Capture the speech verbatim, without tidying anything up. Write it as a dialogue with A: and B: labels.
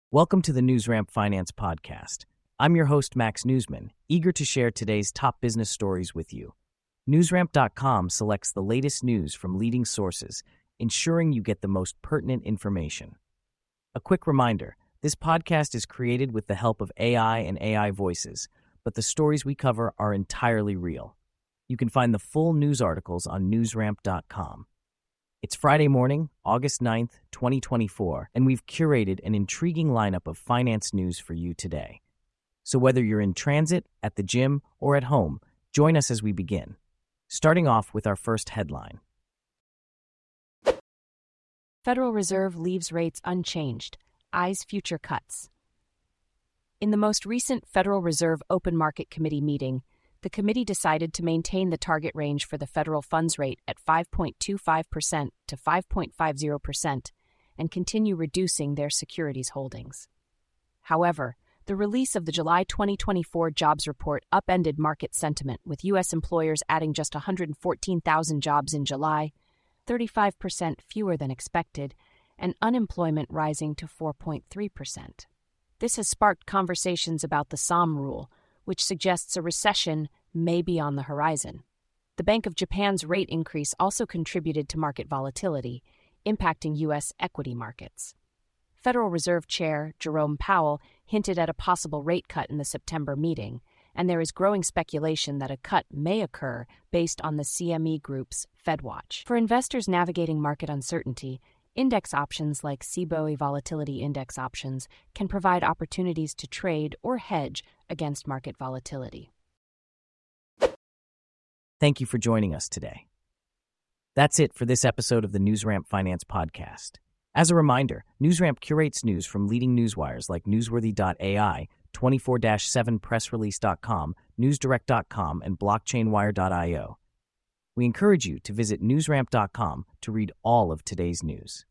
A: Welcome to the NewsRamp Finance Podcast. I'm your host, Max Newsman, eager to share today's top business stories with you. NewsRamp dot com selects the latest news from leading sources, ensuring you get the most pertinent information. A quick reminder, this podcast is created with the help of A I and A I voices, but the stories we cover are entirely real. You can find the full news articles on NewsRamp dot com. It's Friday morning, August ninth, twenty twenty-four, and we've curated an intriguing lineup of finance news for you today. So whether you're in transit, at the gym, or at home, join us as we begin. Starting off with our first headline.
B: Federal Reserve leaves rates unchanged, eyes future cuts. In the most recent Federal Reserve Open Market Committee meeting, the committee decided to maintain the target range for the federal funds rate at five point two five percent to five point five zero percent and continue reducing their securities holdings. However, the release of the July twenty twenty-four jobs report upended market sentiment, with U S employers adding just one hundred fourteen thousand jobs in July, thirty-five percent fewer than expected, and unemployment rising to four point three percent. This has sparked conversations about the Sahm rule, which suggests a recession may be on the horizon. The Bank of Japan's rate increase also contributed to market volatility, impacting U S equity markets. Federal Reserve Chair Jerome Powell hinted at a possible rate cut in the September meeting, and there is growing speculation that a cut may occur based on the C M E Group's FedWatch. For investors navigating market uncertainty, index options like C B O E Volatility Index options can provide opportunities to trade or hedge against market volatility.
A: Thank you for joining us today. That's it for this episode of the NewsRamp Finance Podcast. As a reminder, NewsRamp curates news from leading newswires like Newsworthy dot A I, twenty-four seven press release dot com, newsdirect dot com, and blockchain wire dot io. We encourage you to visit newsramp dot com to read all of today's news.